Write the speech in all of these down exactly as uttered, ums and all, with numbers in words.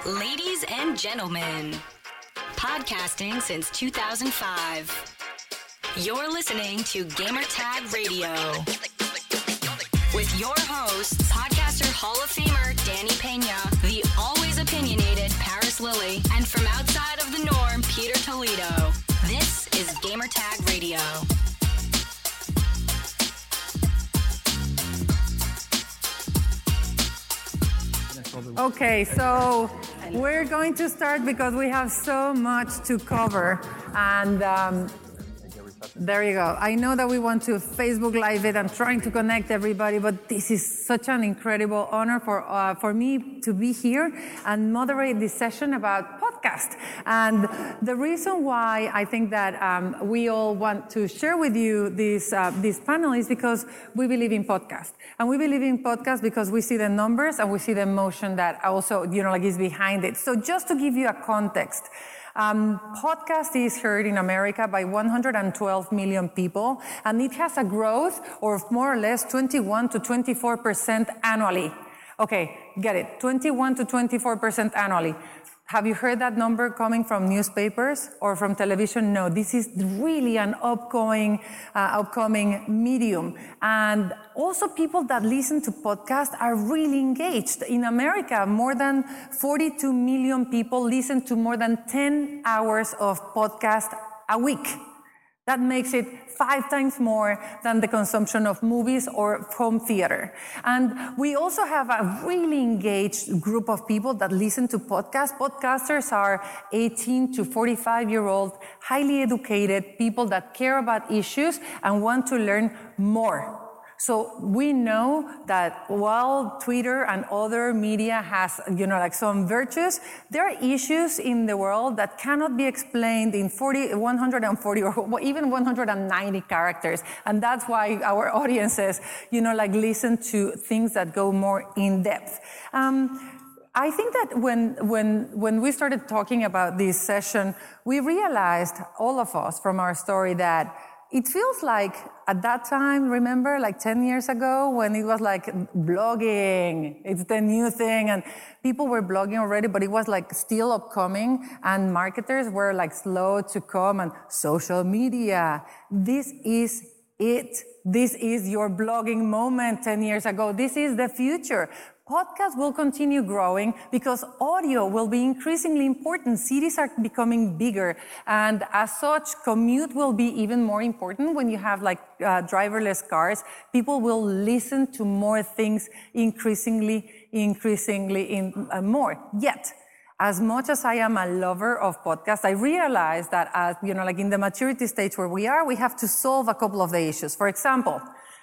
Ladies and gentlemen, podcasting since two thousand five. You're listening to Gamertag Radio. With your hosts, podcaster Hall of Famer Danny Pena, the always opinionated Paris Lilly, and from outside of the norm, Peter Toledo. This is Gamertag Radio. Okay, so we're going to start because we have so much to cover, and um, there you go. I know that we want to Facebook Live it and trying to connect everybody, but this is such an incredible honor for uh, for me to be here and moderate this session about podcast. And the reason why I think that um, we all want to share with you this uh, this panel is because we believe in podcast, and we believe in podcast because we see the numbers and we see the emotion that also you know like is behind it. So just to give you a context. Um, podcast is heard in America by one hundred twelve million people, and it has a growth of more or less twenty-one to twenty-four percent annually. Okay, get it, twenty-one to twenty-four percent annually. Have you heard that number coming from newspapers or from television? No, this is really an upcoming, uh, upcoming medium. And also people that listen to podcasts are really engaged. In America, more than forty-two million people listen to more than ten hours of podcast a week. That makes it five times more than the consumption of movies or home theater. And we also have a really engaged group of people that listen to podcasts. Podcasters are eighteen to forty-five year old, highly educated people that care about issues and want to learn more. So we know that while Twitter and other media has, you know, like some virtues, there are issues in the world that cannot be explained in forty, one hundred forty or even one hundred ninety characters. And that's why our audiences, you know, like listen to things that go more in depth. Um, I think that when, when, when we started talking about this session, we realized, all of us from our story, that it feels like at that time, remember, like ten years ago, when it was like blogging, it's the new thing, and people were blogging already, but it was like still upcoming, and marketers were like slow to come, and social media. This is it. This is your blogging moment ten years ago. This is the future. Podcasts will continue growing because audio will be increasingly important. Cities are becoming bigger, and as such, commute will be even more important when you have like uh, driverless cars. People will listen to more things increasingly, increasingly in, uh, more. Yet, as much as I am a lover of podcasts, I realize that as, you know, like in the maturity stage where we are, we have to solve a couple of the issues. For example,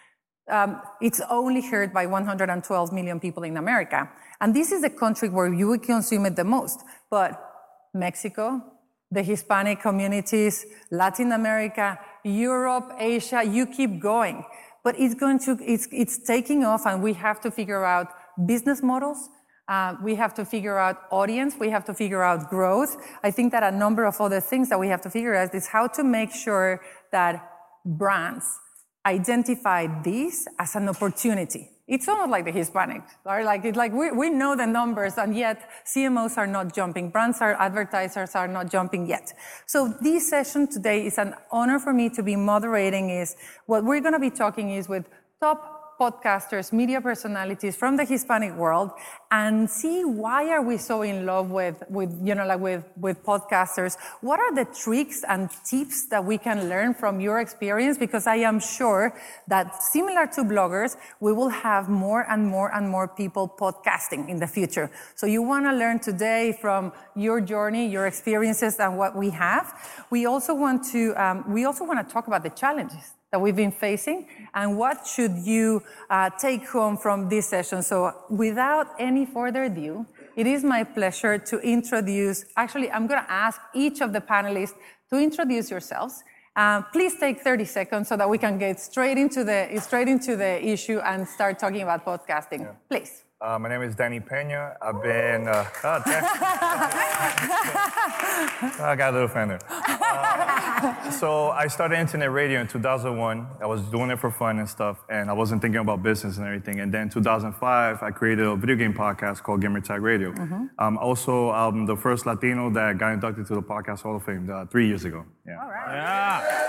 Um, it's only heard by one hundred twelve million people in America. And this is the country where you would consume it the most. But Mexico, the Hispanic communities, Latin America, Europe, Asia, you keep going. But it's going to, it's, it's taking off, and we have to figure out business models. Uh, we have to figure out audience. We have to figure out growth. I think that a number of other things that we have to figure out is how to make sure that brands identify this as an opportunity. It's almost like the Hispanics, right? Like, it's like we, we know the numbers, and yet C M Os are not jumping. Brands are, advertisers are not jumping yet. So this session today is an honor for me to be moderating. Is what we're going to be talking is with top podcasters, media personalities from the Hispanic world, and see why are we so in love with, with you know, like with, with podcasters. What are the tricks and tips that we can learn from your experience? Because I am sure that similar to bloggers, we will have more and more and more people podcasting in the future. So you want to learn today from your journey, your experiences, and what we have. We also want to, um, we also want to talk about the challenges that we've been facing, and what should you uh, take home from this session. So without any further ado, it is my pleasure to introduce, actually I'm going to ask each of the panelists to introduce yourselves. Uh, please take thirty seconds so that we can get straight into the, straight into the issue and start talking about podcasting. Yeah. Please. Uh, my name is Danny Pena. I've been, uh, oh, damn. I got a little fan there. uh, so I started internet radio in two thousand one. I was doing it for fun and stuff, and I wasn't thinking about business and everything. And then in two thousand five, I created a video game podcast called Gamer Tag Radio. Mm-hmm. Um, also, I'm the first Latino that got inducted to the Podcast Hall of Fame uh, three years ago. Yeah. All right. Yeah.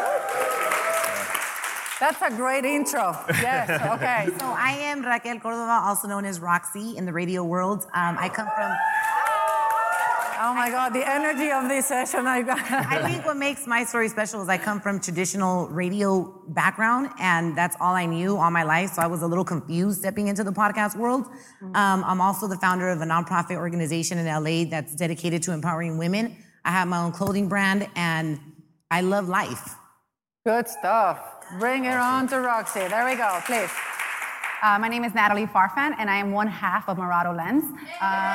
That's a great intro. Yes, okay. So I am Raquel Cordova, also known as Roxy in the radio world. Um, I come from... Oh my God, the energy of this session. I, I think what makes my story special is I come from traditional radio background, and that's all I knew all my life, so I was a little confused stepping into the podcast world. Um, I'm also the founder of a nonprofit organization in L A that's dedicated to empowering women. I have my own clothing brand, and I love life. Good stuff. Bring it on to Roxy. There we go, please. Uh, my name is Natalie Farfan, and I am one half of Murado Lens. Uh,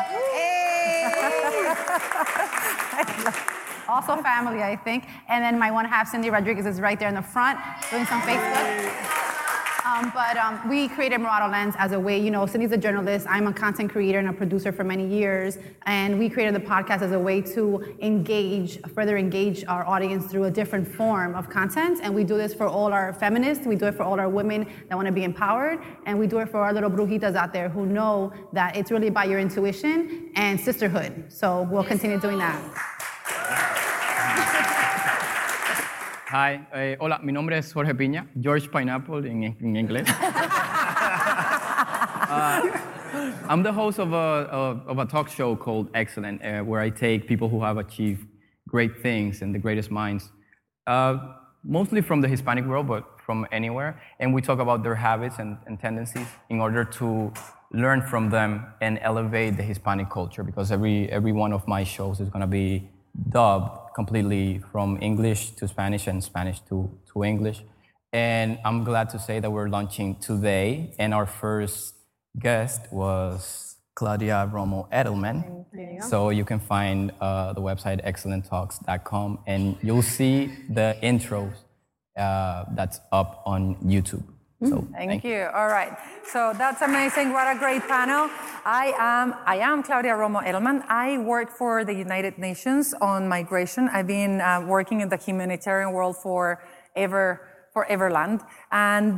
also family, I think. And then my one half, Cindy Rodriguez, is right there in the front doing some Facebook. Um, but um, we created Murado Lens as a way, you know, Cindy's a journalist, I'm a content creator and a producer for many years, and we created the podcast as a way to engage, further engage our audience through a different form of content, and we do this for all our feminists, we do it for all our women that want to be empowered, and we do it for our little brujitas out there who know that it's really about your intuition and sisterhood, so we'll continue doing that. Hi, eh, hola, mi nombre es Jorge Piña, George Pineapple en, en inglés. uh, I'm the host of a, of a talk show called Excellent, uh, where I take people who have achieved great things and the greatest minds, uh, mostly from the Hispanic world, but from anywhere, and we talk about their habits and, and tendencies in order to learn from them and elevate the Hispanic culture, because every, every one of my shows is going to be dubbed completely from English to Spanish and Spanish to, to English. And I'm glad to say that we're launching today, and our first guest was Claudia Romo Edelman. You so you can find uh, the website excellent talks dot com, and you'll see the intros uh, that's up on YouTube. So, thank, thank you. you. All right. So that's amazing. What a great panel. I am I am Claudia Romo Edelman. I work for the United Nations on migration. I've been uh, working in the humanitarian world for ever for Everland, and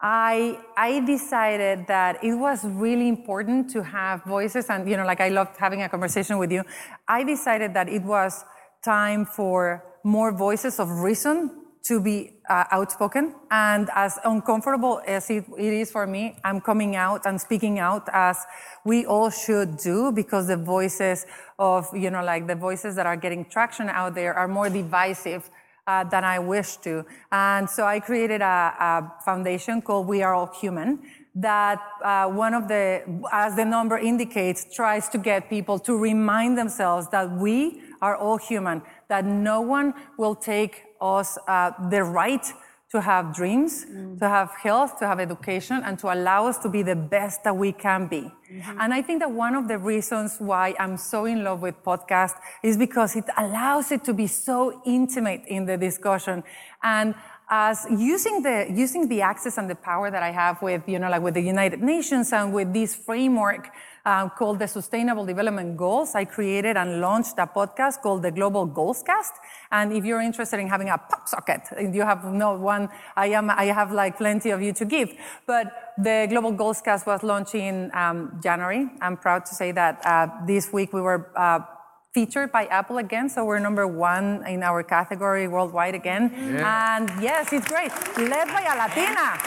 I I decided that it was really important to have voices, and you know, like I loved having a conversation with you. I decided that it was time for more voices of reason to be uh, outspoken, and as uncomfortable as it, it is for me, I'm coming out and speaking out, as we all should do, because the voices of, you know, like the voices that are getting traction out there are more divisive uh, than I wish to. And so I created a, a foundation called We Are All Human, that uh, one of the, as the number indicates, tries to get people to remind themselves that we are all human, that no one will take us uh, the right to have dreams, mm. to have health, to have education, and to allow us to be the best that we can be. Mm-hmm. And I think that one of the reasons why I'm so in love with podcasts is because it allows it to be so intimate in the discussion. And as using the using the access and the power that I have with, you know, like with the United Nations and with this framework uh, called the Sustainable Development Goals, I created and launched a podcast called the Global Goals Cast. And if you're interested in having a pop socket, you have no one, I am, I have like plenty of you to give. But the Global Goals Cast was launched in um, January. I'm proud to say that uh, this week we were uh, featured by Apple again, so we're number one in our category worldwide again. Yeah. And yes, it's great. Led by a Latina.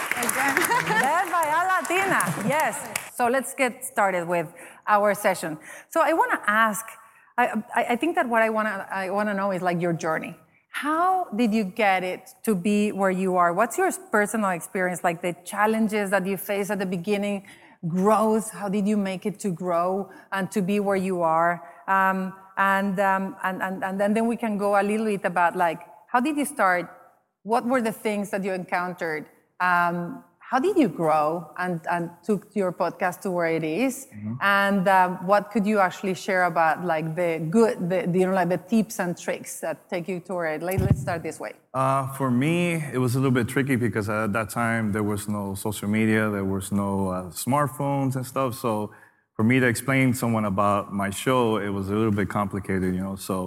Led by a Latina, yes. So let's get started with our session. So I want to ask, I, I think that what I want to I want to know is like your journey. How did you get it to be where you are? What's your personal experience, like the challenges that you faced at the beginning, growth? How did you make it to grow and to be where you are? Um, And, um, and, and, and then we can go a little bit about like, how did you start? What were the things that you encountered? Um, how did you grow and, and took your podcast to where it is? Mm-hmm. And um, what could you actually share about like the good, the, the, you know, like the tips and tricks that take you to where it is? Let's start this way. Uh, for me, it was a little bit tricky because at that time there was no social media, there was no uh, smartphones and stuff. So for me to explain to someone about my show, it was a little bit complicated, you know. So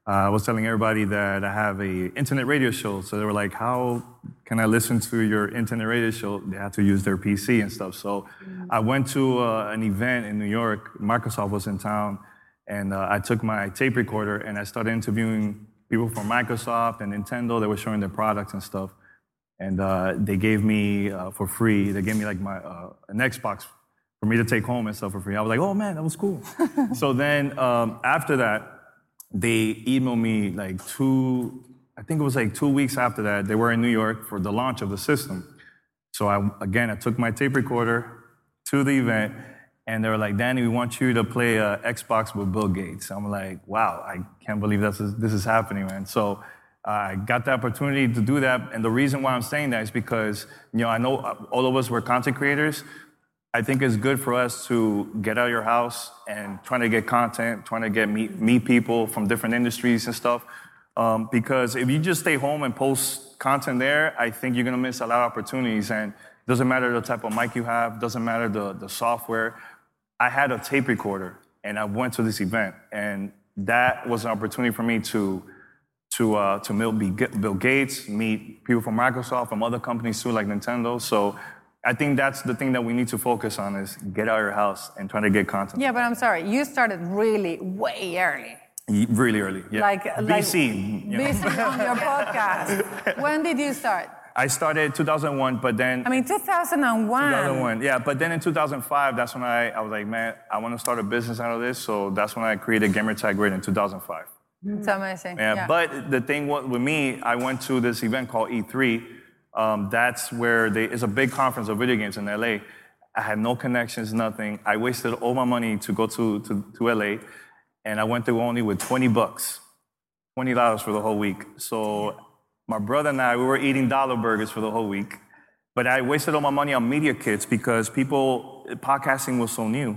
uh, I was telling everybody that I have a internet radio show. So they were like, how can I listen to your internet radio show? They had to use their P C and stuff. So I went to uh, an event in New York. Microsoft was in town. And uh, I took my tape recorder and I started interviewing people from Microsoft and Nintendo. They were showing their products and stuff. And uh, they gave me, uh, for free, they gave me like my uh, an Xbox for me to take home and stuff for free. I was like, oh man, that was cool. So then um, after that, they emailed me like two, I think it was like two weeks after that. They were in New York for the launch of the system. So I, again, I took my tape recorder to the event and they were like, Danny, we want you to play uh, Xbox with Bill Gates. I'm like, wow, I can't believe this is, this is happening, man. So I got the opportunity to do that. And the reason why I'm saying that is because, you know, I know all of us were content creators. I think it's good for us to get out of your house and trying to get content, trying to get meet, meet people from different industries and stuff. Um, because if you just stay home and post content there, I think you're going to miss a lot of opportunities. And it doesn't matter the type of mic you have, doesn't matter the, the software. I had a tape recorder and I went to this event. And that was an opportunity for me to to uh, to meet Bill Gates, meet people from Microsoft, from other companies too, like Nintendo. So I think that's the thing that we need to focus on is get out of your house and try to get content. Yeah, but I'm sorry, you started really way early. Really early, yeah. Like, B C. Like, you know. B C on your podcast. When did you start? I started two thousand one, but then... I mean, two thousand one. two thousand one, yeah. But then in two thousand five, that's when I, I was like, man, I want to start a business out of this. So that's when I created Gamertag Radio in two thousand five. It's amazing. Yeah, yeah, but the thing with me, I went to this event called E three. Um, that's where they, it's a big conference of video games in L A. I had no connections, nothing. I wasted all my money to go to, to, to L A, and I went there only with twenty bucks, twenty dollars for the whole week. So my brother and I, we were eating dollar burgers for the whole week. But I wasted all my money on media kits because people, podcasting was so new.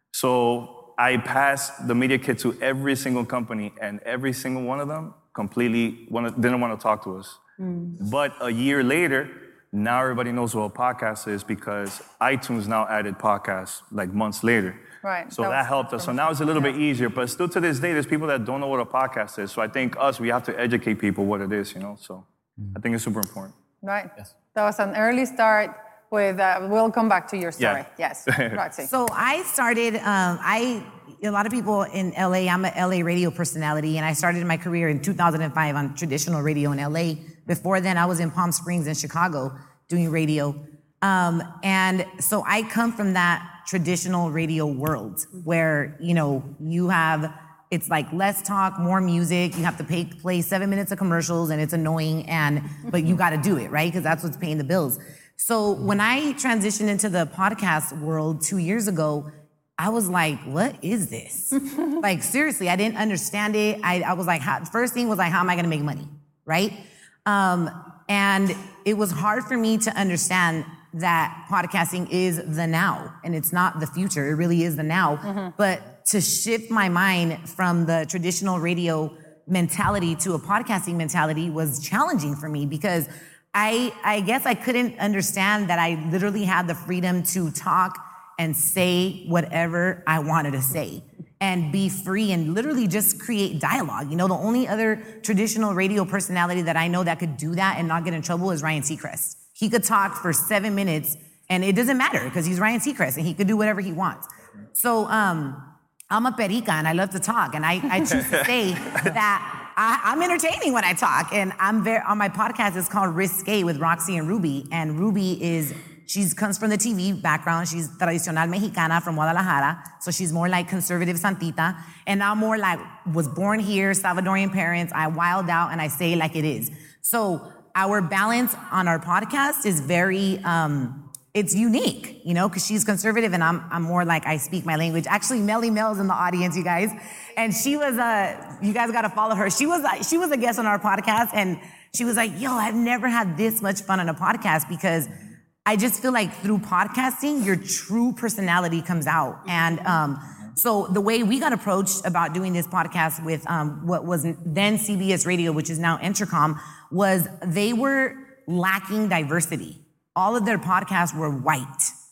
So I passed the media kit to every single company, and every single one of them completely wanted, didn't want to talk to us. Mm. But a year later, now everybody knows what a podcast is because iTunes now added podcasts like months later. Right. So that, that helped us. So now it's a little yeah. bit easier, but still to this day, there's people that don't know what a podcast is. So I think us, we have to educate people what it is, you know? So mm. I think it's super important. Right. Yes. That was an early start with, uh, we'll come back to your story. Yeah. Yes, Roxy. So I started, um, I, a lot of people in L A, I'm an L A radio personality, and I started my career in two thousand five on traditional radio in L A. Before then, I was in Palm Springs and Chicago doing radio. Um, and so I come from that traditional radio world where, you know, you have, it's like less talk, more music. You have to pay, play seven minutes of commercials and it's annoying, and but you got to do it, right? Because that's what's paying the bills. So when I transitioned into the podcast world two years ago, I was like, what is this? Like, seriously, I didn't understand it. I, I was like, how, first thing was like, how am I going to make money, right? Um, and it was hard for me to understand that podcasting is the now, and it's not the future. It really is the now. Mm-hmm. But to shift my mind from the traditional radio mentality to a podcasting mentality was challenging for me because I, I guess I couldn't understand that I literally had the freedom to talk and say whatever I wanted to say and be free and literally just create dialogue. You know, the only other traditional radio personality that I know that could do that and not get in trouble is Ryan Seacrest. He could talk for seven minutes and it doesn't matter because he's Ryan Seacrest and he could do whatever he wants. So um, I'm a perica and I love to talk, and I, I choose to say that I, I'm entertaining when I talk. And I'm very, on my podcast, it's called Risque with Roxy and Ruby. And Ruby is, she comes from the T V background. She's tradicional mexicana from Guadalajara. So she's more like conservative santita. And I'm more like, was born here, Salvadorian parents. I wild out and I say it like it is. So our balance on our podcast is very, um, it's unique, you know, because she's conservative and I'm I'm more like I speak my language. Actually, Melly Mel's in the audience, you guys, and she was uh you guys got to follow her. She was uh, she was a guest on our podcast, and she was like, "Yo, I've never had this much fun on a podcast because I just feel like through podcasting, your true personality comes out." And um, so the way we got approached about doing this podcast with um, what was then C B S Radio, which is now Entercom, was they were lacking diversity. All of their podcasts were white.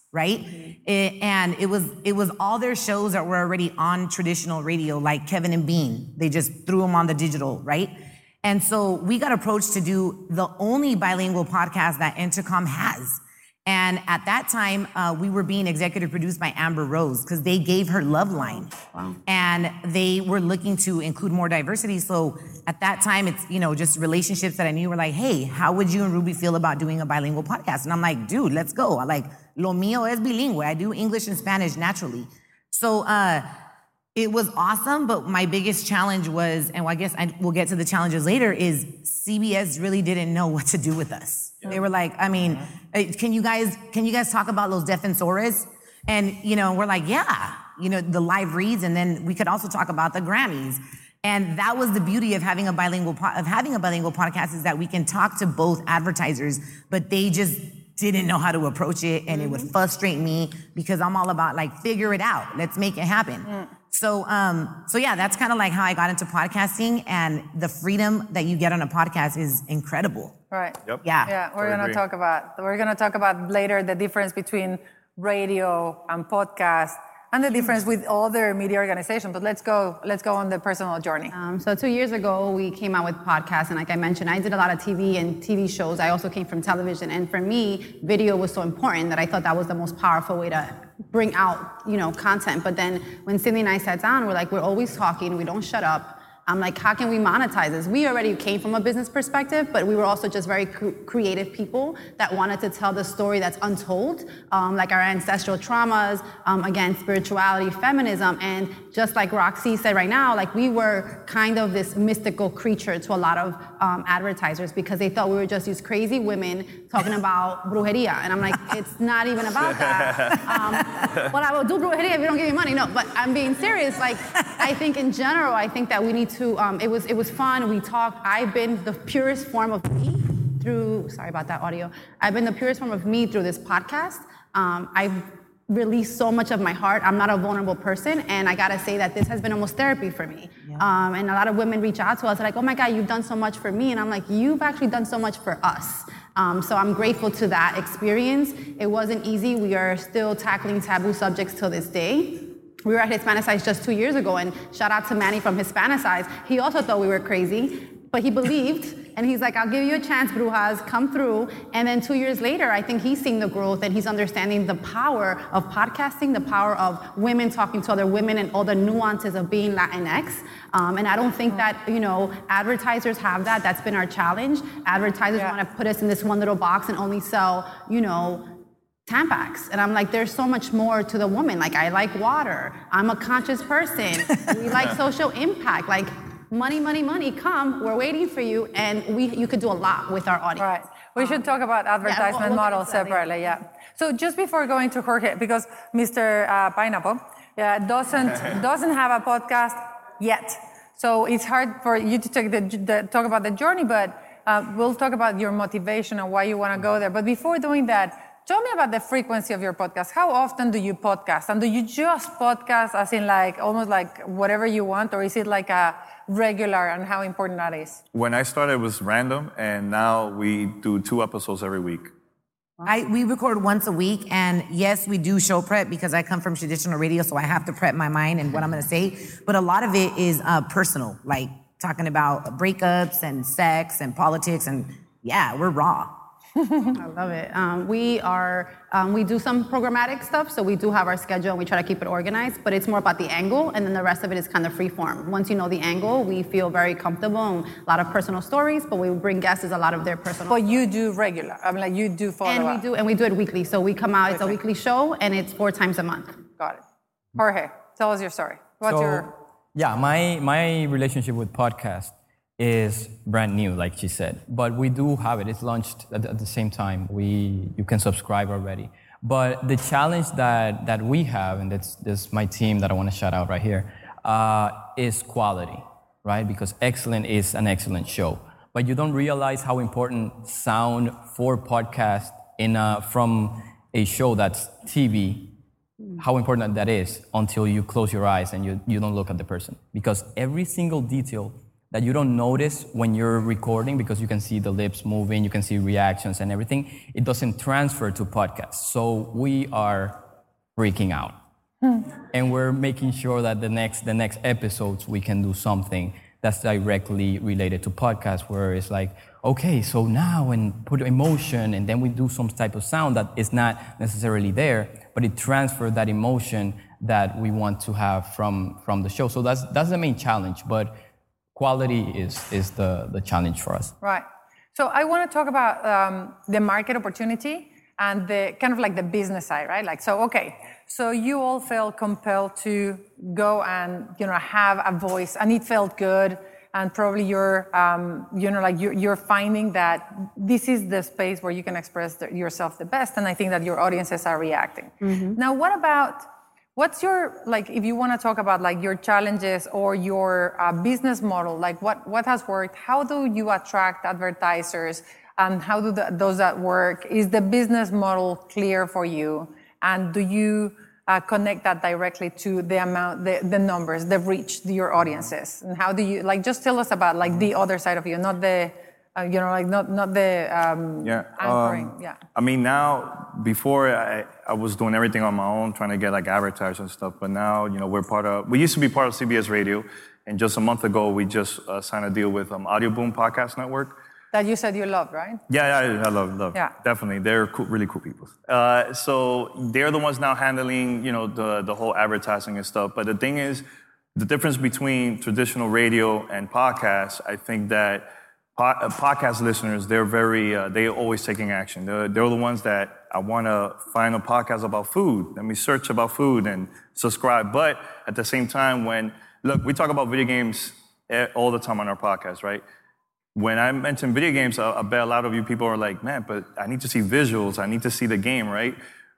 right? It, and it was it was all their shows that were already on traditional radio, like Kevin and Bean. They just threw them on the digital, right? And so we got approached to do the only bilingual podcast that Intercom has. And at that time, uh, we were being executive produced by Amber Rose because they gave her Love Line. Wow. And they were looking to include more diversity. So at that time, it's, you know, just relationships that I knew were like, hey, how would you and Ruby feel about doing a bilingual podcast? And I'm like, dude, let's go. I like, lo mío es bilingüe. I do English and Spanish naturally. So uh, it was awesome, but my biggest challenge was, and I guess I, we'll get to the challenges later, is C B S really didn't know what to do with us. Yeah. They were like, I mean, can you guys can you guys talk about Los Defensores? And, you know, we're like, yeah, you know, the live reads, and then we could also talk about the Grammys. And that was the beauty of having a bilingual po- of having a bilingual podcast, is that we can talk to both advertisers, but they just didn't know how to approach it, and mm-hmm. it would frustrate me because I'm all about like, figure it out, let's make it happen. Mm. So, um, so yeah, that's kind of like how I got into podcasting, and the freedom that you get on a podcast is incredible. Right. Yep. Yeah. Yeah. We're going to talk about, we're going to talk about later the difference between radio and podcast and the difference with other media organizations. But let's go, let's go on the personal journey. Um, so two years ago, we came out with podcasts. And like I mentioned, I did a lot of T V and T V shows. I also came from television. And for me, video was so important that I thought that was the most powerful way to bring out, you know, content. But then when Cindy and I sat down, we're like, we're always talking. We don't shut up. I'm like, how can we monetize this? We already came from a business perspective, but we were also just very cr- creative people that wanted to tell the story that's untold, um, like our ancestral traumas, um, again, spirituality, feminism, and just like Roxy said right now, like we were kind of this mystical creature to a lot of um, advertisers because they thought we were just these crazy women talking about brujeria, and I'm like, it's not even about that. Um, well, I will do brujeria if you don't give me money. No, but I'm being serious. Like, I think in general, I think that we need to. To, um, it was it was fun. We talked. I've been the purest form of me through. Sorry about that audio. I've been the purest form of me through this podcast. Um, I've released so much of my heart. I'm not a vulnerable person, and I gotta say that this has been almost therapy for me. Yeah. Um, and a lot of women reach out to us like, "Oh my God, you've done so much for me," and I'm like, "You've actually done so much for us." Um, so I'm grateful to that experience. It wasn't easy. We are still tackling taboo subjects till this day. We were at Hispanicize just two years ago, and shout out to Manny from Hispanicize. He also thought we were crazy, but he believed, and he's like, I'll give you a chance, Brujas, come through. And then two years later, I think he's seeing the growth, and he's understanding the power of podcasting, the power of women talking to other women, and all the nuances of being Latinx. Um, and I don't think that, you know, advertisers have that. That's been our challenge. Advertisers yeah. want to put us in this one little box and only sell, you know, Tampax. And I'm like, there's so much more to the woman. Like, I like water. I'm a conscious person. We like social impact. Like, money, money, money, come. We're waiting for you. And we, you could do a lot with our audience. Right. We um, should talk about advertisement yeah, we'll, we'll models separately, yeah. So just before going to Jorge, because Mister Uh, Pineapple uh, doesn't doesn't have a podcast yet. So it's hard for you to take the, the, talk about the journey, but uh, we'll talk about your motivation and why you want to go there. But before doing that, tell me about the frequency of your podcast. How often do you podcast? And do you just podcast as in like, almost like whatever you want? Or is it like a regular, and how important that is? When I started, it was random. And now we do two episodes every week. I, we record once a week. And yes, we do show prep because I come from traditional radio. So I have to prep my mind and what I'm going to say. But a lot of it is uh, personal, like talking about breakups and sex and politics. And yeah, we're raw. I love it. Um, we are, um, we do some programmatic stuff, so we do have our schedule and we try to keep it organized, but it's more about the angle, and then the rest of it is kind of free form. Once you know the angle, we feel very comfortable, and a lot of personal stories, but we bring guests is a lot of their personal But you do regular, I mean, like you do follow And up. we do, and we do it weekly, so we come out, it's a weekly show, and it's four times a month. Got it. Jorge, tell us your story. What's so, your... Yeah, my, my relationship with podcast is brand new, like she said. But we do have it. It's launched at, at the same time. We you can subscribe already. But the challenge that, that we have, and that's this my team that I want to shout out right here, uh, is quality, right? Because Excellent is an excellent show. But you don't realize how important sound for podcast in a, from a show that's T V, how important that is until you close your eyes and you, you don't look at the person. Because every single detail that you don't notice when you're recording because you can see the lips moving, you can see reactions and everything. It doesn't transfer to podcasts. So we are freaking out. Hmm. And we're making sure that the next the next episodes we can do something that's directly related to podcasts, where it's like, okay, so now and put emotion, and then we do some type of sound that is not necessarily there, but it transfers that emotion that we want to have from from the show. So that's that's the main challenge, but quality is is the, the challenge for us. Right. So I want to talk about um, the market opportunity and the kind of like the business side, right? Like, so, okay, so you all felt compelled to go and, you know, have a voice, and it felt good, and probably you're, um, you know, like you're, you're finding that this is the space where you can express the, yourself the best, and I think that your audiences are reacting. Mm-hmm. Now, what about, what's your, like, if you want to talk about like your challenges or your uh, business model, like what, what has worked? How do you attract advertisers? And how do the, those that work? Is the business model clear for you? And do you uh, connect that directly to the amount, the, the numbers, the reach, your audiences? And how do you, like, just tell us about like the other side of you, not the, uh, you know, like not not the um, yeah. anchoring. Um, yeah. I mean, now, before I, I was doing everything on my own, trying to get like advertisers and stuff. But now, you know, we're part of, we used to be part of C B S Radio. And just a month ago, we just uh, signed a deal with um, Audio Boom Podcast Network. That you said you love, right? Yeah, yeah, I love, love. Yeah. Definitely. They're cool, really cool people. Uh, so they're the ones now handling, you know, the, the whole advertising and stuff. But the thing is, the difference between traditional radio and podcasts, I think that po- uh, podcast listeners, they're very, uh, they're always taking action. They're, they're the ones that I want to find a podcast about food. Let me search about food and subscribe. But at the same time, when, look, we talk about video games all the time on our podcast, right? When I mention video games, I, I bet a lot of you people are like, man, but I need to see visuals. I need to see the game, right?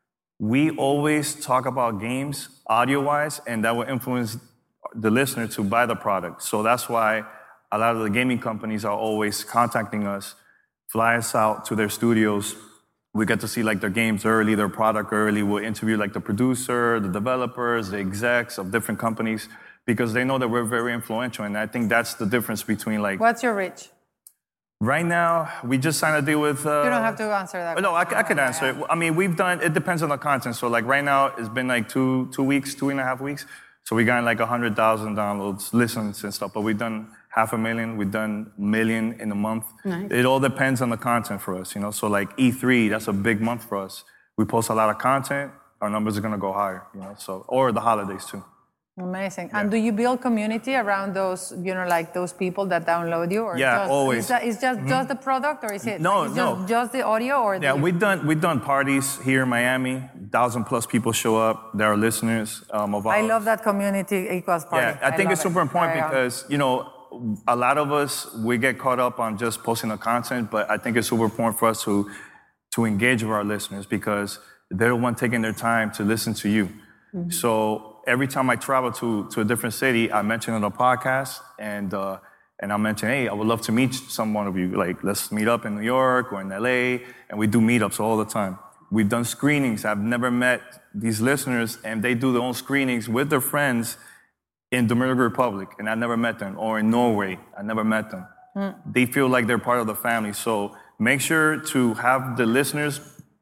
We always talk about games audio-wise, and that will influence the listener to buy the product. So that's why a lot of the gaming companies are always contacting us, fly us out to their studios. We get to see like their games early, their product early. We'll interview like the producer, the developers, the execs of different companies, because they know that we're very influential. And I think that's the difference between like... What's your reach? Right now, we just signed a deal with... Uh, you don't have to answer that. No, I, I could answer yeah. it. I mean, we've done... It depends on the content. So, like, right now, it's been, like, two two weeks, two and a half weeks. So we got, like, one hundred thousand downloads, listens and stuff. But we've done half a million. We've done a million in a month. Nice. It all depends on the content for us, you know? So, like, E three, that's a big month for us. We post a lot of content. Our numbers are going to go higher, you know? So, or the holidays, too. Amazing. Yeah. And do you build community around those, you know, like those people that download you? Or yeah, just, always. Is, that, is just, mm-hmm. just the product, or is it no, is no. Just, just the audio? Or yeah, the... we've done we've done parties here in Miami. Thousand plus people show up. There are listeners um, of ours. I love that community equals party. Yeah, I, I think it's super it. important Very because on. you know a lot of us we get caught up on just posting the content, but I think it's super important for us to to engage with our listeners because they're the one taking their time to listen to you. Mm-hmm. So. Every time I travel to, to a different city, I mention it on a podcast, and uh, and I mention, hey, I would love to meet some one of you. Like, let's meet up in New York or in L A, and we do meetups all the time. We've done screenings. I've never met these listeners, and they do their own screenings with their friends in Dominican Republic, and I never met them, or in Norway, I never met them. Mm. They feel like they're part of the family. So make sure to have the listeners,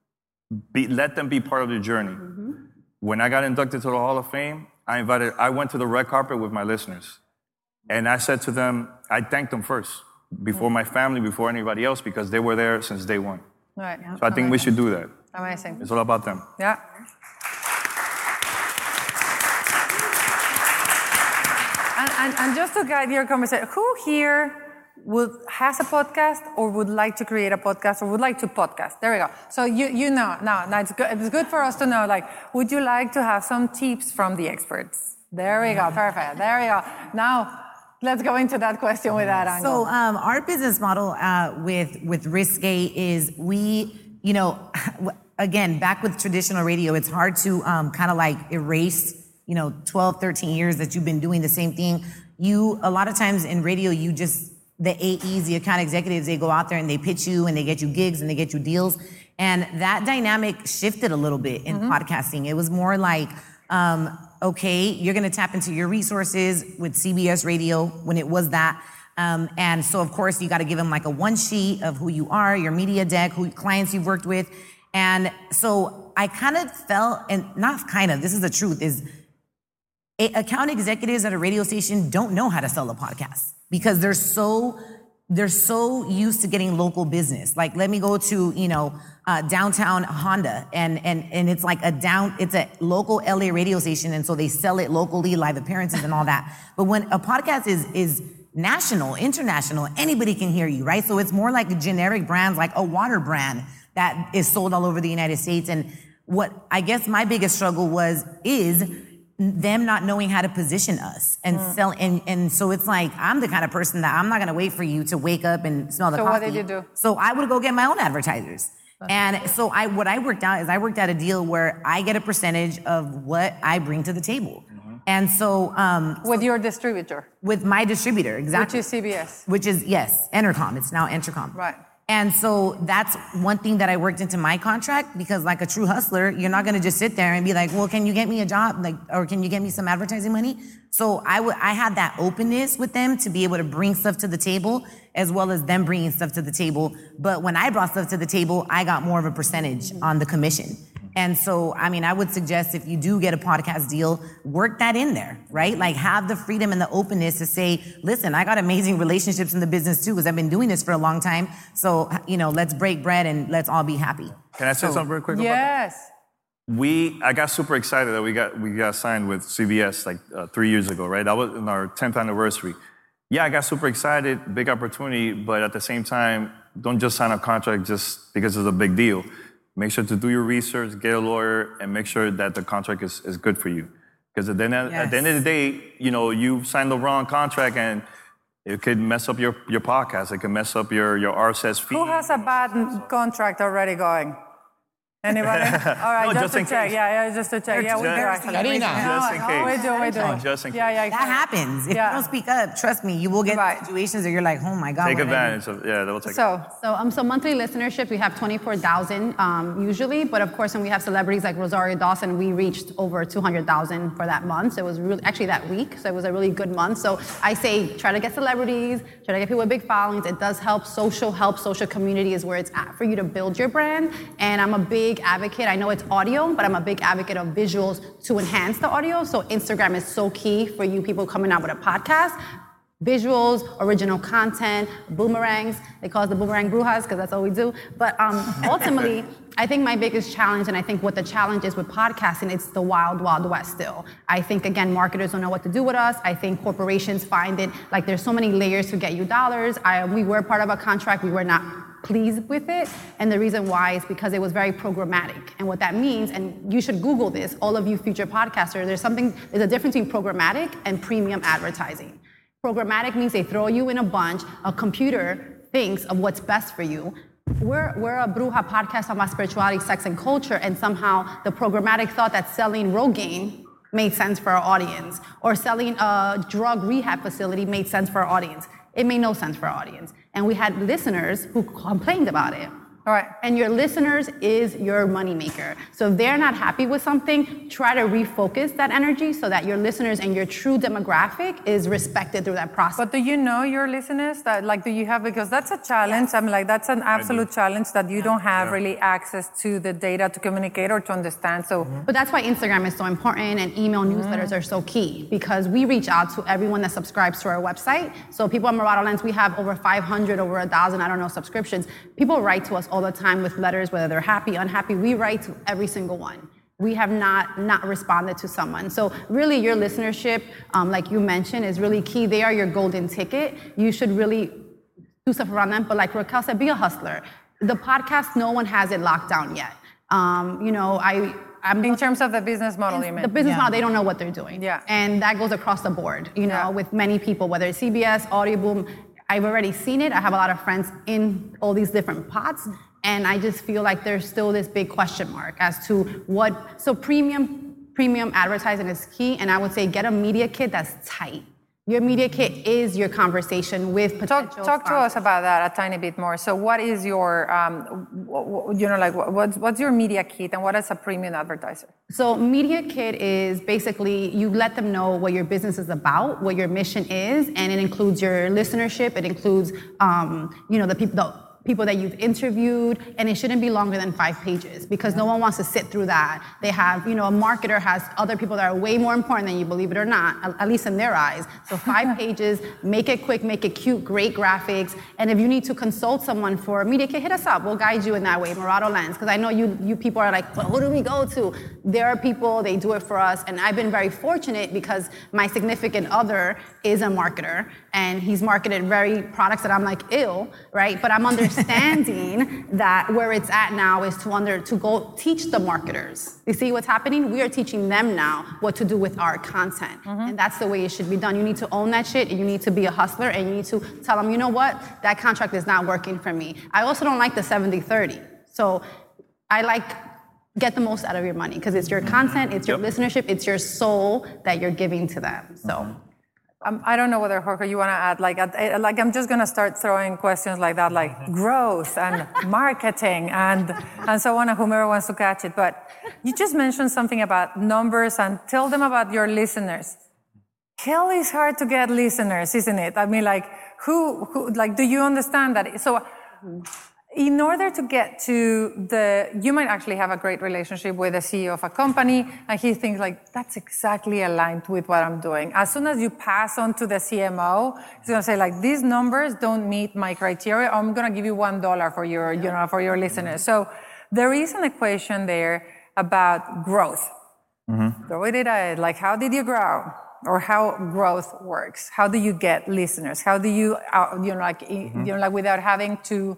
be, let them be part of the journey. Mm-hmm. When I got inducted to the Hall of Fame, I invited, I went to the red carpet with my listeners. And I said to them, I thanked them first, before my family, before anybody else, because they were there since day one. Right. So I think we should do that. Amazing. It's all about them. Yeah. And, and, and just to guide your conversation, who here would has a podcast or would like to create a podcast or would like to podcast? There we go. So you you know, now, now it's good, it's good for us to know, like, would you like to have some tips from the experts? There we go. Perfect. There we go. Now, let's go into that question with that angle. So um, our business model uh, with, with Risque is we, you know, again, back with traditional radio, it's hard to um, kind of like erase, you know, twelve, thirteen years that you've been doing the same thing. You, a lot of times in radio, you just, the A Es, the account executives, they go out there and they pitch you and they get you gigs and they get you deals. And that dynamic shifted a little bit in mm-hmm. podcasting. It was more like, um, okay, you're going to tap into your resources with C B S Radio when it was that. Um, and so, of course, you got to give them like a one sheet of who you are, your media deck, who clients you've worked with. And so I kind of felt, and not kind of, this is the truth, is account executives at a radio station don't know how to sell a podcast because they're so they're so used to getting local business. Like, let me go to, you know, uh, downtown Honda, and and and it's like a down, it's a local L A radio station, and so they sell it locally, live appearances and all that. But when a podcast is is national, international, anybody can hear you, right? So it's more like generic brands, like a water brand that is sold all over the United States. And what I guess my biggest struggle was is them not knowing how to position us and mm. sell. And, and so it's like, I'm the kind of person that I'm not going to wait for you to wake up and smell the so coffee. So what did you do? So I would go get my own advertisers. That's and cool. so I, what I worked out is I worked out a deal where I get a percentage of what I bring to the table. Mm-hmm. And so, um, with your distributor, with my distributor, exactly. Which is C B S. Which is, yes, Entercom. It's now Entercom. Right. And so that's one thing that I worked into my contract, because like a true hustler, you're not going to just sit there and be like, well, can you get me a job? Like, or can you get me some advertising money? So I would, I had that openness with them to be able to bring stuff to the table, as well as them bringing stuff to the table. But when I brought stuff to the table, I got more of a percentage on the commission. And so, I mean, I would suggest if you do get a podcast deal, work that in there, right? Like, have the freedom and the openness to say, listen, I got amazing relationships in the business too, because I've been doing this for a long time. So, you know, let's break bread and let's all be happy. Can I say so, something real quick? Yes. About that? We, I got super excited that we got we got signed with C B S like uh, three years ago, right? That was in our tenth anniversary. Yeah, I got super excited, big opportunity, but at the same time, don't just sign a contract just because it's a big deal. Make sure to do your research, get a lawyer, and make sure that the contract is, is good for you. Because at the, end, yes. at the end of the day, you know, you signed the wrong contract and it could mess up your, your podcast. It could mess up your, your R S S feed. Who has a bad contract already going? Anybody? All right, no, just, just to in check. case. Yeah, yeah, just to check. Yeah, we do actually. Karina. Just in case. We do, we do. Just in case. Yeah, yeah. That happens. If yeah. you don't speak up, trust me, you will get right. situations where you're like, oh my God. Take advantage of, yeah, that will take So, advantage. so, um, so monthly listenership, we have twenty-four thousand um, usually, but of course when we have celebrities like Rosario Dawson, we reached over two hundred thousand for that month. So it was really, actually that week, so it was a really good month. So I say try to get celebrities, try to get people with big followings. It does help. Social help, social community is where it's at for you to build your brand. And I'm a big advocate. I know it's audio, but I'm a big advocate of visuals to enhance the audio. So Instagram is so key for you people coming out with a podcast. Visuals, original content, boomerangs. They call us the boomerang brujas because that's all we do. But um, ultimately, I think my biggest challenge, and I think what the challenge is with podcasting, it's the wild, wild west still. I think, again, marketers don't know what to do with us. I think corporations find it like there's so many layers to get you dollars. I, we were part of a contract. We were not pleased with it, and the reason why is because it was very programmatic. And what that means, and you should Google this, all of you future podcasters, there's something, there's a difference between programmatic and premium advertising. Programmatic means they throw you in a bunch, a computer thinks of what's best for you. We're, we're a Bruja podcast about spirituality, sex, and culture, and somehow the programmatic thought that selling Rogaine made sense for our audience, or selling a drug rehab facility made sense for our audience. It made no sense for our audience. And we had listeners who complained about it. All right. And your listeners is your moneymaker. So if they're not happy with something, try to refocus that energy so that your listeners and your true demographic is respected through that process. But do you know your listeners? That, like, do you have, because that's a challenge. Yes. I'm like, that's an absolute challenge that you don't have yeah. really access to the data to communicate or to understand. So, mm-hmm. But that's why Instagram is so important and email newsletters mm-hmm. are so key, because we reach out to everyone that subscribes to our website. So people at Murata Lens, we have over five hundred, over one thousand, I don't know, subscriptions. People write to us all the time with letters, whether they're happy, unhappy. We write to every single one. We have not not responded to someone. So really your listenership, um, like you mentioned, is really key. They are your golden ticket. You should really do stuff around them. But like Raquel said, be a hustler. The podcast, no one has it locked down yet. Um, you know, I... I'm in terms of the business model, you mean? The business yeah. model, they don't know what they're doing. Yeah. And that goes across the board, you know, yeah. with many people, whether it's C B S, Audioboom. I've already seen it. I have a lot of friends in all these different pots. And I just feel like there's still this big question mark as to what, so premium, premium advertising is key. And I would say get a media kit that's tight. Your media kit is your conversation with potential Talk, talk to us about that a tiny bit more. So what is your, um, w- w- you know, like what, what's, what's your media kit and what is a premium advertiser? So media kit is basically you let them know what your business is about, what your mission is, and it includes your listenership. It includes, um, you know, the people, the people that you've interviewed, and it shouldn't be longer than five pages because no one wants to sit through that. They have, you know, a marketer has other people that are way more important than you, believe it or not, at least in their eyes. So five pages, make it quick, make it cute, great graphics. And if you need to consult someone for a media kit, hit us up. We'll guide you in that way, Murado Lens. Because I know you you people are like, well, who do we go to? There are people, they do it for us. And I've been very fortunate because my significant other is a marketer and he's marketed very products that I'm like, ew, right? But I'm understanding that where it's at now is to under to go teach the marketers. You see what's happening? We are teaching them now what to do with our content. Mm-hmm. And that's the way it should be done. You need to own that shit, and you need to be a hustler, and you need to tell them, you know what? That contract is not working for me. I also don't like the seventy thirty. So I like get the most out of your money because it's your content, it's your yep. listenership, it's your soul that you're giving to them. So. Mm-hmm. Um, I don't know whether, Jorge, you want to add, like, uh, like I'm just going to start throwing questions like that, like growth and marketing and and so on, and whomever wants to catch it. But you just mentioned something about numbers, and tell them about your listeners. Hell, is hard to get listeners, isn't it? I mean, like, who, who like, do you understand that? So, in order to get to the, you might actually have a great relationship with the C E O of a company, and he thinks like, that's exactly aligned with what I'm doing. As soon as you pass on to the C M O, he's going to say like, these numbers don't meet my criteria. I'm going to give you one dollar for your, you know, for your listeners. So there is an equation there about growth. Mm-hmm. Throw it at, like, how did you grow? Or how growth works? How do you get listeners? How do you, you know, like, mm-hmm. you know, like without having to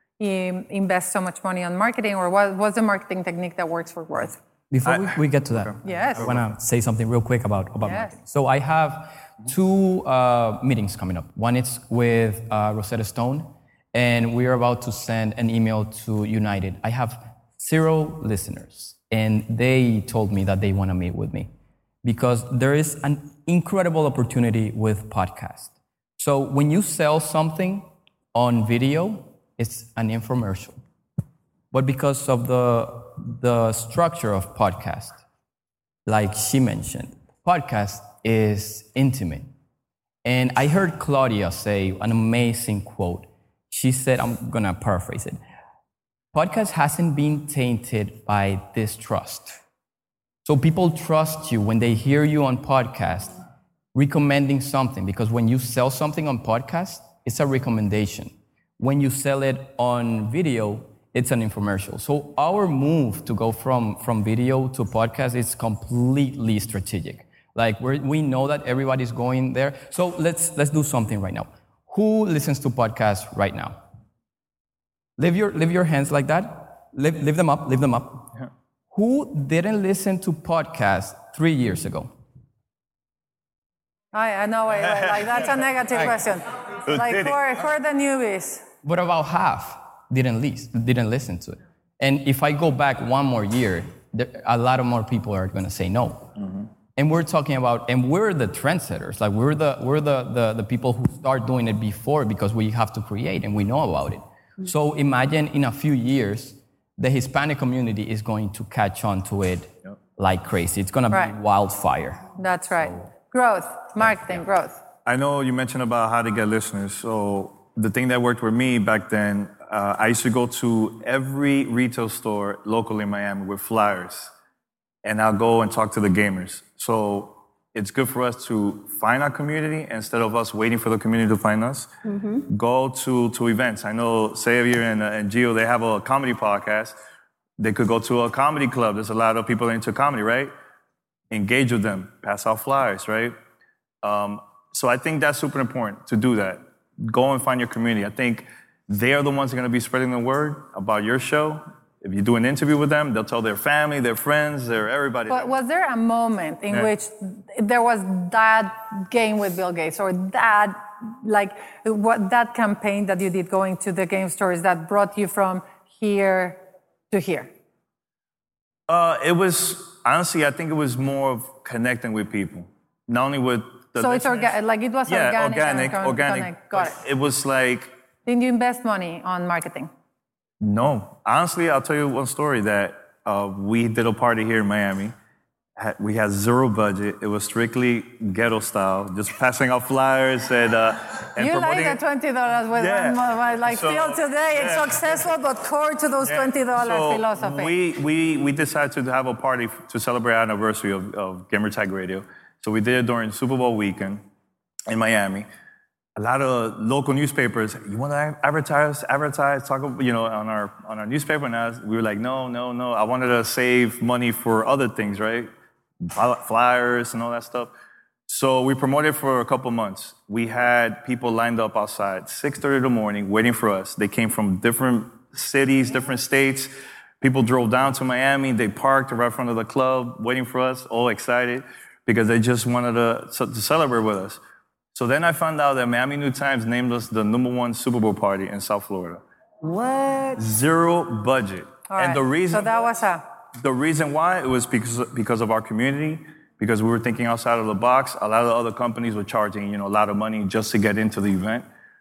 invest so much money on marketing, or what, what's the marketing technique that works for growth? Before I, we, we get to that, yes. I want to say something real quick about, about yes. marketing. So I have two uh, meetings coming up. One is with uh, Rosetta Stone, and we are about to send an email to United. I have zero listeners, and they told me that they want to meet with me because there is an incredible opportunity with podcast. So when you sell something on video, it's an infomercial. But because of the, the structure of podcast, like she mentioned, podcast is intimate. And I heard Claudia say an amazing quote. She said, I'm gonna paraphrase it. Podcast hasn't been tainted by distrust. So people trust you when they hear you on podcast recommending something, because when you sell something on podcast, it's a recommendation. When you sell it on video, it's an infomercial. So our move to go from, from video to podcast is completely strategic. Like we we know that everybody's going there. So let's let's do something right now. Who listens to podcasts right now? Leave your leave your hands like that. Leave, leave them up. Leave them up. Yeah. Who didn't listen to podcasts three years ago? I, I know. I, like that's a negative question. Like for for the newbies. But about half didn't listen, didn't listen to it. And if I go back one more year, there, a lot of more people are going to say no. Mm-hmm. And we're talking about, and we're the trendsetters. Like we're the we're the, the the people who start doing it before because we have to create and we know about it. Mm-hmm. So imagine in a few years, the Hispanic community is going to catch on to it yep. like crazy. It's going right. to be wildfire. That's right. So, growth, marketing, yeah. growth. I know you mentioned about how to get listeners. So the thing that worked with me back then, uh, I used to go to every retail store locally in Miami with flyers, and I'll go and talk to the gamers. So it's good for us to find our community instead of us waiting for the community to find us. Mm-hmm. Go to, to events. I know Xavier and, uh, and Gio, they have a comedy podcast. They could go to a comedy club. There's a lot of people into comedy, right? Engage with them, pass out flyers, right? Um, so I think that's super important to do that. Go and find your community. I think they are the ones that are going to be spreading the word about your show. If you do an interview with them, they'll tell their family, their friends, their everybody. But was there a moment in yeah. which there was that game with Bill Gates, or that, like, what that campaign that you did going to the game stores that brought you from here to here? Uh, it was, honestly, I think it was more of connecting with people. Not only with The so it's listeners? orga- like it was Yeah, organic. organic, and organic. organic. Got it. It was like, Didn't you invest money on marketing? no. Honestly, I'll tell you one story that uh, we did a party here in Miami. Had- We had zero budget. It was strictly ghetto style, just passing out flyers and uh, and You like promoting the it. twenty dollars with Yeah. one more, like So, still today, it's yeah. successful, but core to those Yeah. twenty dollars So philosophy. We, we, we decided to have a party f- to celebrate our anniversary of, of Gamertag Radio. So we did it during Super Bowl weekend in Miami. A lot of local newspapers, you want to advertise, advertise, talk, about, you know, on our on our newspaper. And I was, we were like, no, no, no. I wanted to save money for other things, right? Flyers and all that stuff. So we promoted for a couple months. We had people lined up outside, six thirty in the morning, waiting for us. They came from different cities, different states. People drove down to Miami. They parked right in front of the club, waiting for us, all excited, because they just wanted to, to celebrate with us. So then I found out that Miami New Times named us the number one Super Bowl party in South Florida. What? Zero budget. All and right. the reason So that was a... the reason why it was because because of our community, because we were thinking outside of the box. A lot of the other companies were charging, you know, a lot of money just to get into the event.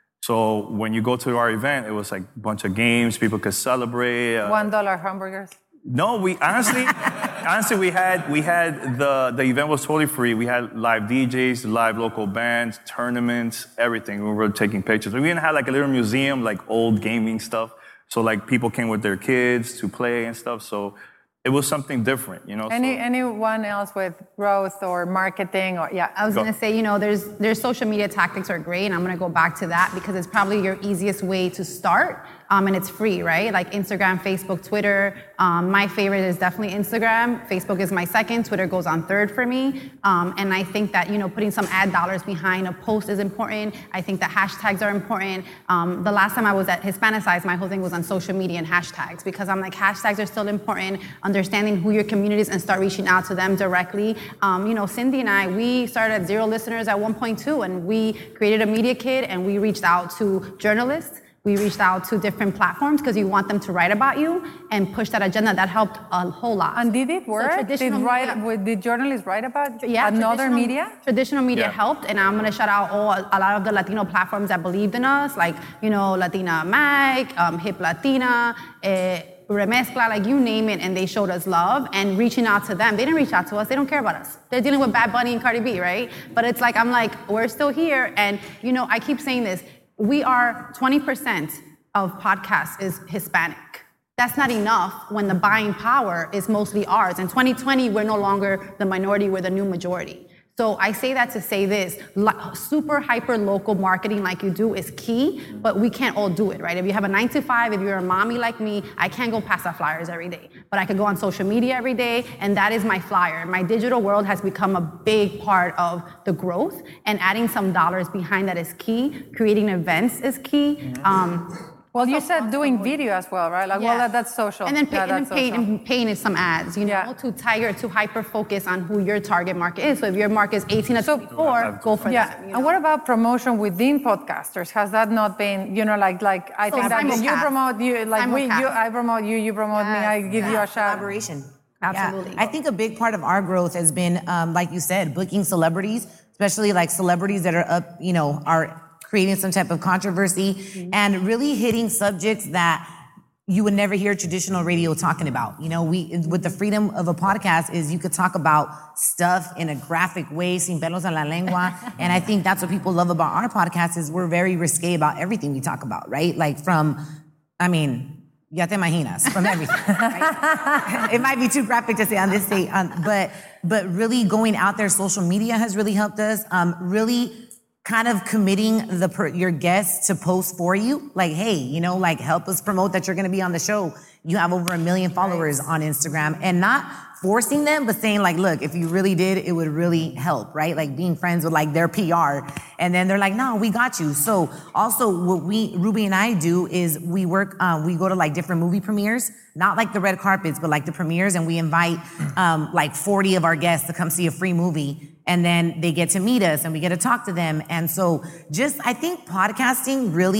So when you go to our event, it was like a bunch of games, people could celebrate. Uh, One dollar hamburgers. no, we honestly, honestly, we had we had the the event was totally free. We had live D Js, live local bands, tournaments, everything. We were taking pictures. We even had like a little museum, like old gaming stuff. So like people came with their kids to play and stuff. So it was something different, you know. Any so. anyone else with growth or marketing or yeah? I was Go. going to say, you know, there's there's social media tactics are great, and I'm going to go back to that because it's probably your easiest way to start, um, and it's free, right? Like Instagram, Facebook, Twitter. Um, my favorite is definitely Instagram. Facebook is my second. Twitter goes on third for me, um, and I think that you know putting some ad dollars behind a post is important. I think that hashtags are important. Um, the last time I was at Hispanicize, my whole thing was on social media and hashtags because I'm like hashtags are still important. Understanding who your community is and start reaching out to them directly. Um, you know, Cindy and I, we started at zero listeners at one point two, and we created a media kit, and we reached out to journalists. We reached out to different platforms because you want them to write about you and push that agenda. That helped a whole lot. And did it work? So did, traditional write, media- did journalists write about yeah, another traditional- media? Traditional media Yeah. helped, and I'm going to shout out all a lot of the Latino platforms that believed in us, like you know Latina Mag, um, Hip Latina, eh, Remezcla, like you name it, and they showed us love and reaching out to them. They didn't reach out to us. They don't care about us. They're dealing with Bad Bunny and Cardi B, right? But it's like I'm like we're still here, and you know I keep saying this. We are twenty percent of podcasts is Hispanic. That's not enough when the buying power is mostly ours. In twenty twenty, we're no longer the minority, we're the new majority. So I say that to say this, super hyper local marketing like you do is key, but we can't all do it, right? If you have a nine to five, if you're a mommy like me, I can't go pass out flyers every day, but I could go on social media every day, and that is my flyer. My digital world has become a big part of the growth, and adding some dollars behind that is key. Creating events is key. Um, Well, you said doing video as well, right? Like, well, Yeah. that, that's social. And then pay, Yeah, and then that's pay, social. and paying is some ads, you know, Yeah. to tiger, to hyper focus on who your target market is. So if your market is eighteen to twenty-four, go for Yeah, that. you know? and what about promotion within podcasters? Has that not been, you know, like like I So think that you simulcast. promote you, like we, Simulcast. you, I promote you, you promote me, I give you a shout. Collaboration. Absolutely. Yeah. I think a big part of our growth has been, um, like you said, booking celebrities, especially like celebrities that are up, you know, are creating some type of controversy mm-hmm. and really hitting subjects that you would never hear traditional radio talking about. You know, we, with the freedom of a podcast is you could talk about stuff in a graphic way, sin pelos en la lengua. And I think that's what people love about our podcast is we're very risque about everything we talk about, right? Like from, I mean, ya te imaginas, from everything. Right? It might be too graphic to say on this day, um, but, but really going out there, social media has really helped us. Um, really kind of committing the per, your guests to post for you. Like, hey, you know, like help us promote that you're going to be on the show. You have over a million followers on Instagram, and not forcing them, but saying like, look, if you really did, it would really help, right? Like being friends with like their P R. And then they're like, no, we got you. So also what we, Ruby and I do is we work, um, we go to like different movie premieres, not like the red carpets, but like the premieres. And we invite, um, like forty of our guests to come see a free movie. And then they get to meet us and we get to talk to them. And so just, I think podcasting really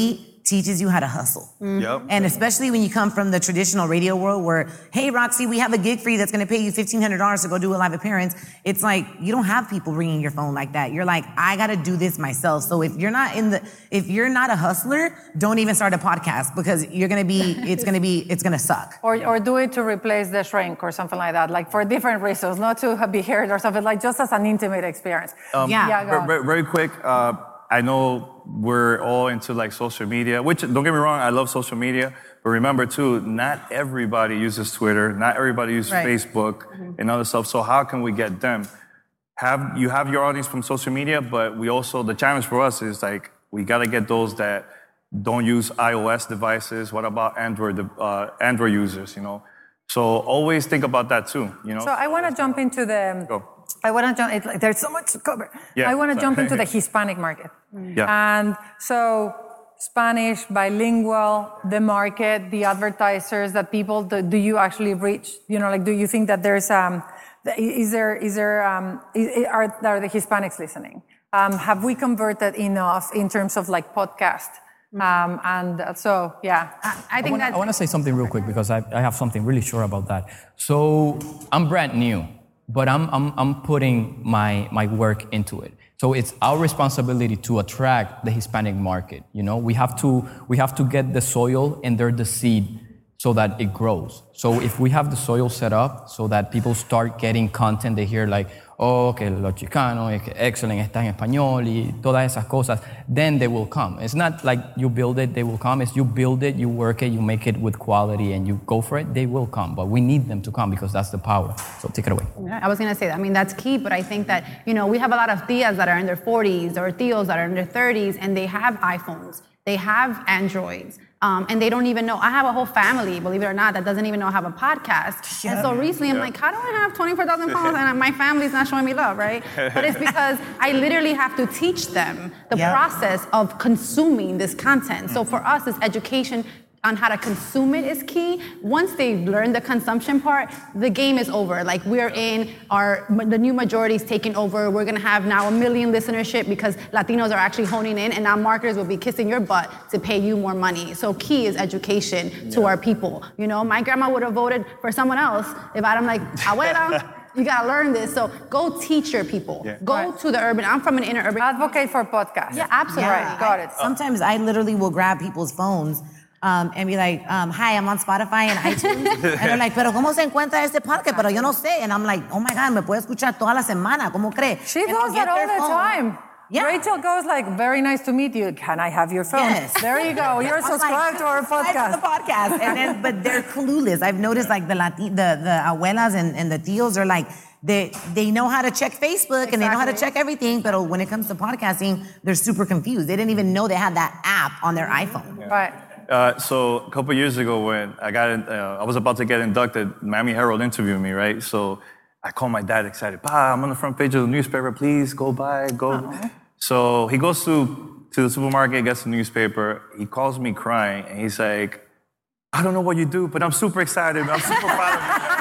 teaches you how to hustle. Mm. Yep. And especially when you come from the traditional radio world where, hey, Roxy, we have a gig for you that's going to pay you fifteen hundred dollars to go do a live appearance. It's like, you don't have people ringing your phone like that. You're like, I got to do this myself. So if you're not in the, if you're not a hustler, don't even start a podcast because you're going to be, it's going to be, it's going to suck. Or, or do it to replace the shrink or something like that, like for different reasons, not to be heard or something, like just as an intimate experience. Um, yeah. yeah go very, very quick, uh, I know we're all into like social media, which don't get me wrong, I love social media, but remember too, not everybody uses Twitter, not everybody uses right. Facebook mm-hmm. and other stuff. So how can we get them? Have you have your audience from social media, but we also, the challenge for us is like, we got to get those that don't use iOS devices. What about Android, uh, Android users, you know? So always think about that too, you know? So I want to jump into the... Go. I want to jump. It, like, there's so much to cover. Yeah, I want to sorry. jump into the Hispanic market. Yeah. And so, Spanish, bilingual, the market, the advertisers, that people. Do, do you actually reach? You know, like, do you think that there's um, is there is there um, is, are are the Hispanics listening? Um, have we converted enough in terms of like podcast? Um, and so, yeah, I think I want to say something real quick because I, I have something really sure about that. So I'm brand new. But I'm, I'm, I'm putting my, my work into it. So it's our responsibility to attract the Hispanic market. You know, we have to, we have to get the soil and there the seed so that it grows. So if we have the soil set up so that people start getting content, they hear like, oh, que los chicanos, que Excellent está en español y todas esas cosas, then they will come. It's not like you build it, they will come. It's you build it, you work it, you make it with quality and you go for it, they will come. But we need them to come because that's the power. So take it away. I was going to say that. I mean, that's key, but I think that, you know, we have a lot of tias that are in their forties or tios that are in their thirties and they have iPhones. They have Androids. Um, and they don't even know. I have a whole family, believe it or not, that doesn't even know I have a podcast. Yeah. And so recently I'm yeah. like, how do I have twenty-four thousand followers and my family's not showing me love, right? But it's because I literally have to teach them the yeah. process of consuming this content. So for us, this education on how to consume it is key. Once they learn the consumption part, the game is over. Like we're in, our the new majority is taking over. We're gonna have now a million listenership because Latinos are actually honing in, and now marketers will be kissing your butt to pay you more money. So key is education yeah. to our people. You know, my grandma would have voted for someone else if I'm like, abuela, you gotta learn this. So go teach your people. Yeah. Go right. to the urban. I'm from an inner urban. Advocate for podcasts. Yeah, absolutely. Yeah. Right, got it. Sometimes I literally will grab people's phones Um, and be like, um, hi, I'm on Spotify and iTunes. And they're like, pero ¿cómo se encuentra este podcast? Pero yo no sé. And I'm like, oh my God, me puede escuchar toda la semana. ¿Cómo cree? She and does that all the phone. time. Yeah. Rachel goes like, very nice to meet you. Can I have your phone? Yes. There you go. You're subscribed like, to our podcast. To the podcast. And then, but they're clueless. I've noticed like the Lati- the, the abuelas and, and the tios are like, they they know how to check Facebook exactly. and they know how to check everything, but when it comes to podcasting, they're super confused. They didn't even know they had that app on their iPhone. Yeah. Right. Uh, so a couple years ago, when I got, in, uh, I was about to get inducted, Miami Herald interviewed me, right? So I called my dad, excited. Pa, I'm on the front page of the newspaper. Please go by, go. Uh-huh. So he goes to to the supermarket, gets the newspaper. He calls me crying, and he's like, "I don't know what you do, but I'm super excited. I'm super proud of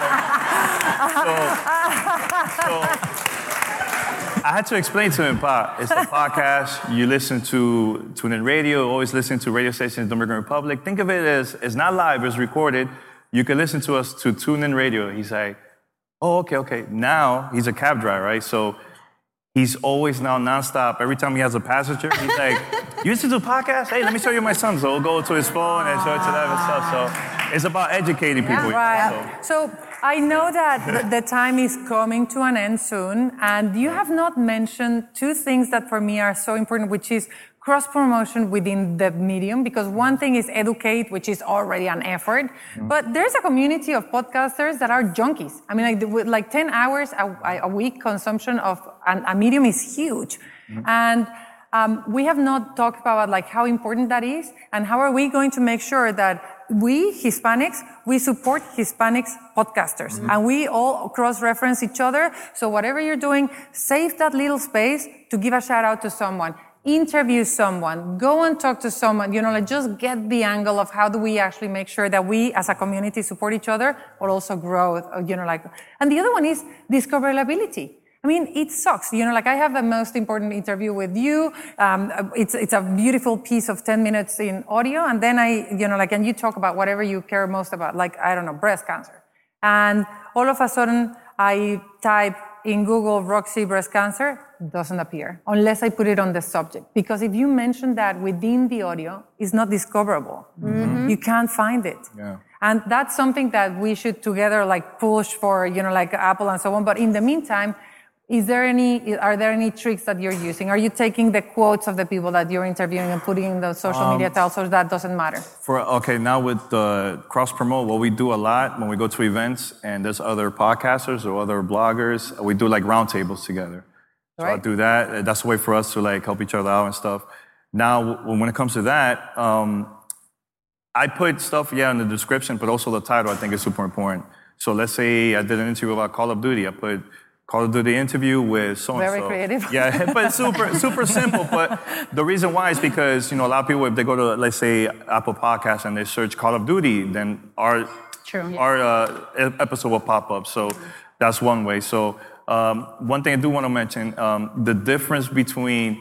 you." So, so I had to explain to him, Pa, it's the podcast. You listen to TuneIn Radio, always listen to radio stations in the Dominican Republic. Think of it as, it's not live, it's recorded. You can listen to us to TuneIn Radio. He's like, oh, okay, okay. Now, he's a cab driver, right? So he's always now nonstop. Every time he has a passenger, he's like, you listen to a podcast? Hey, let me show you my son. So he'll go to his phone and show it to them and stuff. So it's about educating people. Yeah, right. So. so I know that the time is coming to an end soon, and you have not mentioned two things that for me are so important, which is cross-promotion within the medium, because one thing is educate, which is already an effort, mm-hmm. but there's a community of podcasters that are junkies. I mean, like, like ten hours a, a week consumption of an, a medium is huge. Mm-hmm. And um, we have not talked about like how important that is, and how are we going to make sure that we, Hispanics, we support Hispanics podcasters. Mm-hmm. And we all cross-reference each other. So whatever you're doing, save that little space to give a shout out to someone. Interview someone. Go and talk to someone. You know, like just get the angle of how do we actually make sure that we as a community support each other, but also grow, you know, like. And the other one is discoverability. I mean, it sucks. You know, like I have the most important interview with you. Um, it's, it's a beautiful piece of ten minutes in audio. And then I, you know, like, and you talk about whatever you care most about, like, I don't know, breast cancer. And all of a sudden I type in Google Roxy breast cancer, doesn't appear unless I put it on the subject. Because if you mention that within the audio, it's not discoverable. Mm-hmm. You can't find it. Yeah. And that's something that we should together like push for, you know, like Apple and so on. But in the meantime, is there any, are there any tricks that you're using? Are you taking the quotes of the people that you're interviewing and putting in the social um, media tiles, so that doesn't matter? For okay, now with the cross promote, what we do a lot when we go to events and there's other podcasters or other bloggers, we do like roundtables together. So right. I'll do that. That's a way for us to like help each other out and stuff. Now, when it comes to that, um, I put stuff, yeah, in the description, but also the title I think is super important. So let's say I did an interview about Call of Duty. I put Call of Duty interview with so-and-so. Very creative. Yeah, but super, super simple. But the reason why is because, you know, a lot of people, if they go to, let's say, Apple Podcasts and they search Call of Duty, then our, True, yeah. our uh, episode will pop up. So that's one way. So um, one thing I do want to mention, um, the difference between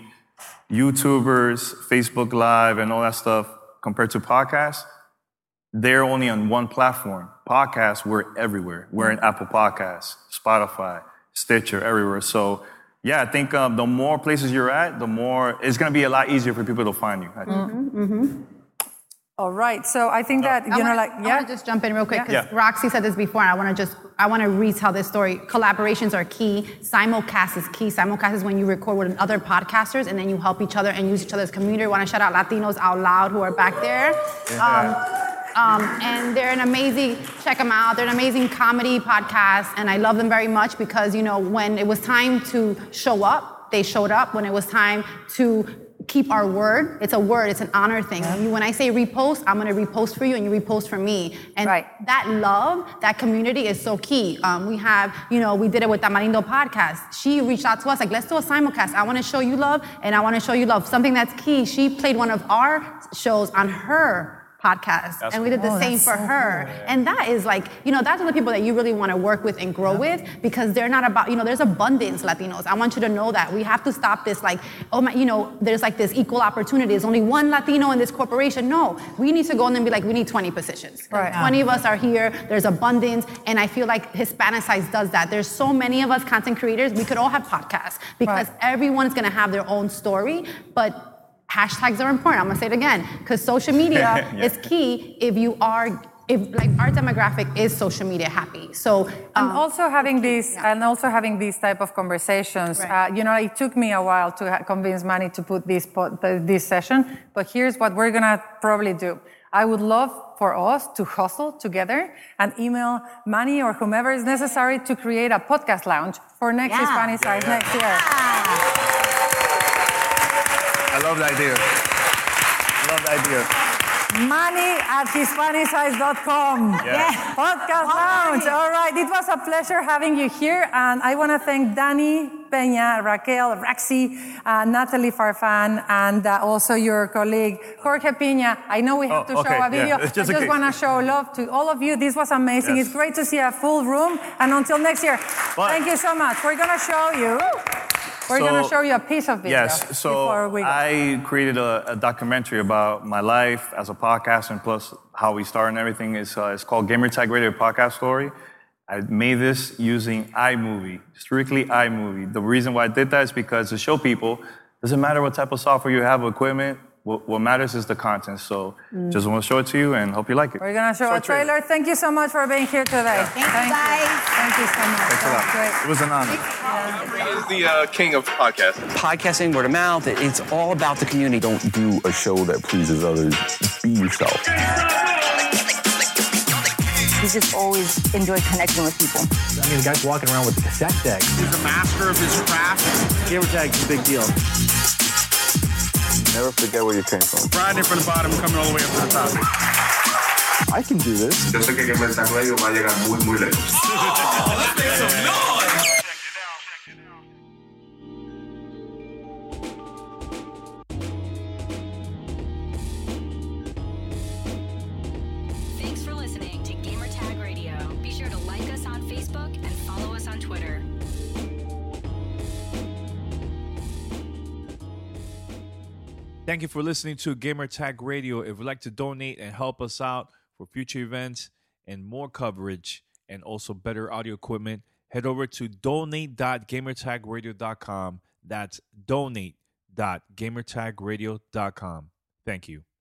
YouTubers, Facebook Live, and all that stuff compared to podcasts, they're only on one platform. Podcasts, we're everywhere. We're in Apple Podcasts, Spotify, Stitcher, everywhere. So, yeah, I think um, the more places you're at, the more it's going to be a lot easier for people to find you. I think. Mm-hmm, mm-hmm. All right. So I think that, you I know, wanna, like, I yeah. want to just jump in real quick because yeah. yeah. Roxy said this before, and I want to just, I want to retell this story. Collaborations are key. Simulcast is key. Simulcast is when you record with other podcasters and then you help each other and use each other's community. I want to shout out Latinos Out Loud who are back there. Yeah. Um, Um, and they're an amazing, check them out, they're an amazing comedy podcast, and I love them very much because, you know, when it was time to show up, they showed up. When it was time to keep our word, it's a word, it's an honor thing. Yeah. When I say repost, I'm gonna repost for you and you repost for me. And right. that love, that community is so key. Um, we have, you know, we did it with Tamarindo podcast. She reached out to us like, let's do a simulcast. I wanna show you love and I wanna show you love. Something that's key, she played one of our shows on her podcast, that's and we did the cool. same oh, for so her. Cool. And that is like, you know, that's the people that you really want to work with and grow yeah. with because they're not about, you know, there's abundance Latinos. I want you to know that. We have to stop this like, oh my, you know, there's like this equal opportunity. There's only one Latino in this corporation. No, we need to go in and be like, we need twenty positions. Right. twenty of us are here. There's abundance. And I feel like Hispanicize does that. There's so many of us content creators. We could all have podcasts because right. everyone's going to have their own story, but hashtags are important. I'm gonna say it again because social media yeah. is key if you are, if like our demographic is social media happy. So um, and also having these, yeah. and also having these type of conversations. Right. Uh, you know, it took me a while to ha- convince Manny to put this po- this session. But here's what we're gonna probably do. I would love for us to hustle together and email Manny or whomever is necessary to create a podcast lounge for next yeah. Hispanicize yeah, yeah. next year. Yeah. I love the idea. I love the idea. Manny at Hispanicize dot com. Yeah. Podcast Lounge. All right. It was a pleasure having you here. And I want to thank Danny Peña, Raquel, Roxy, uh, Natalie Farfan, and uh, also your colleague, Jorge Piña. I know we have oh, to okay. show a video. Yeah. Just I just want to show love to all of you. This was amazing. Yes. It's great to see a full room. And until next year, Bye. Thank you so much. We're going to show you. We're so, going to show you a piece of video. Yes, so we I created a, a documentary about my life as a podcaster and plus how we started and everything. It's, uh, it's called Gamer Tag Radio Podcast Story. I made this using iMovie, strictly iMovie. The reason why I did that is because to show people, doesn't matter what type of software you have or equipment, what, what matters is the content. So mm. just want to show it to you and hope you like it. We're going to show Short a trailer. trailer. Thank you so much for being here today. Yeah. Thank, Thank you, guys. You. Thank you so much. Thanks a lot. Great. It was an honor. He is the uh, king of podcasting. Podcasting, word of mouth, it's all about the community. Don't do a show that pleases others. Be yourself. We just always enjoy connecting with people. I mean, the guy's walking around with a cassette deck. He's a master of his craft. Gamer tag's a big deal. Never forget where you came from. Riding from the bottom, coming all the way up to the top. I can do this. Yo sé que Gamer Tag Radio va a llegar muy, muy lejos. Oh, let's make some noise! Thanks for listening to Gamertag Radio. Be sure to like us on Facebook and follow us on Twitter. Thank you for listening to Gamertag Radio. If you'd like to donate and help us out for future events and more coverage and also better audio equipment, head over to donate dot gamertag radio dot com. That's donate dot gamertag radio dot com. Thank you.